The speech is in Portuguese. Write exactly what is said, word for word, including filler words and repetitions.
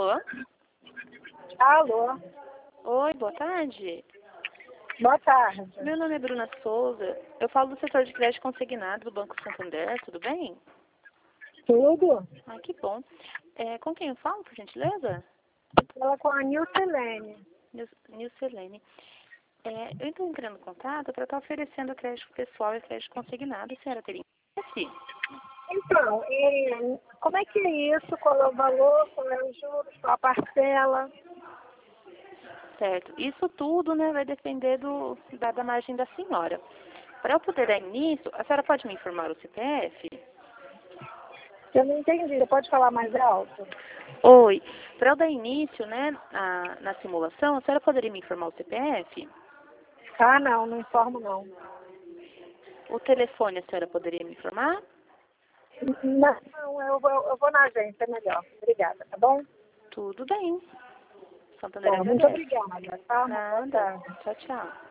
Alô? Alô? Oi, boa tarde. Boa tarde. Meu nome é Bruna Souza. Eu falo do setor de crédito consignado do Banco Santander, tudo bem? Tudo? Ah, que bom. É, com quem eu falo, por gentileza? Fala com a Nilcelene. Nil- Nilcelene. É, eu estou entrando em contato para estar oferecendo crédito pessoal e crédito consignado. A senhora teria interesse? Então, e como é que é isso? Qual é o valor? Qual é o juros? Qual a parcela? Certo. Isso tudo, né, vai depender do, da, da margem da senhora. Para eu poder dar início, a senhora pode me informar o C P F? Eu não entendi. Você pode falar mais alto? Oi. Para eu dar início, né, na, na simulação, a senhora poderia me informar o C P F? Ah, não. Não informo, não. O telefone a senhora poderia me informar? Não, eu vou, eu vou na agência, é melhor. Obrigada, tá bom? Tudo bem. Santander Bom, muito agradece. obrigada, tá? Boa Nada. tarde. Tchau, tchau.